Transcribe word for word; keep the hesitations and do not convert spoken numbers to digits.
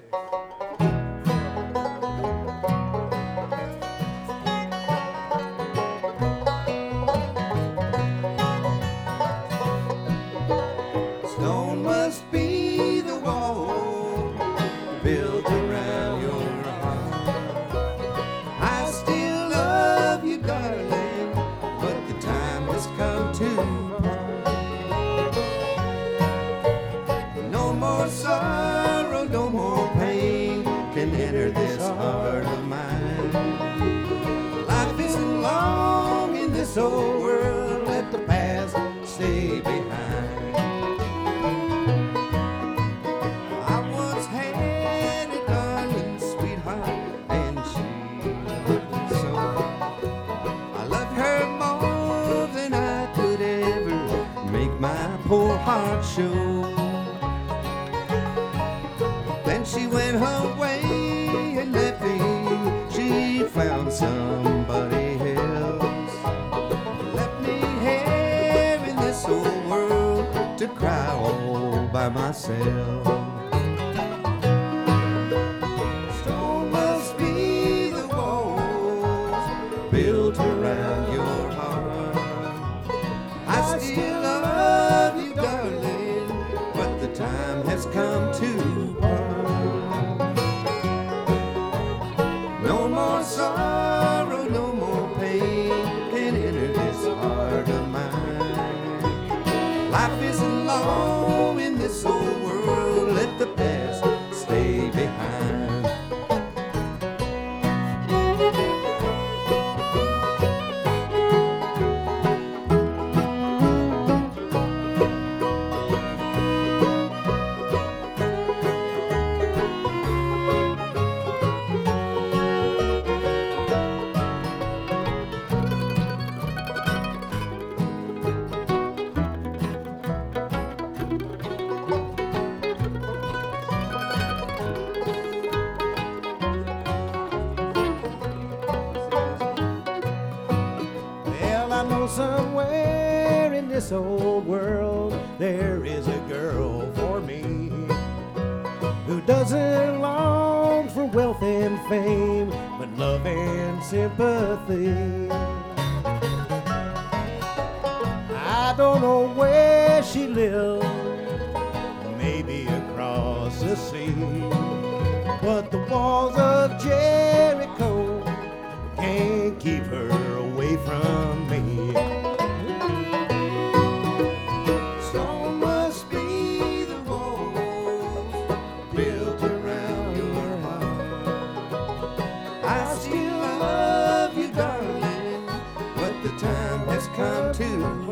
Stone must be the wall built around your heart. I still love you, darling, but the time has come to part. No more sorrow, no more pain can enter this heart of mine. Life isn't long in this old world, let the past stay behind. Poor heart show. Then she went her way and left me. She found somebody else. Left me here in this old world to cry all by myself. Stone must be the walls built around your heart. I still love you, darling, but the time has come to part. No more sorrow, no more pain can enter this heart of mine. Life isn't long in this old world, let the past stay behind. I know somewhere in this old world there is a girl for me who doesn't long for wealth and fame, but love and sympathy. I don't know where she lives, maybe across the sea, but the walls of Jericho can't keep her away from me. Stone must be the walls built around your heart. I still love you, darling, but the time has come to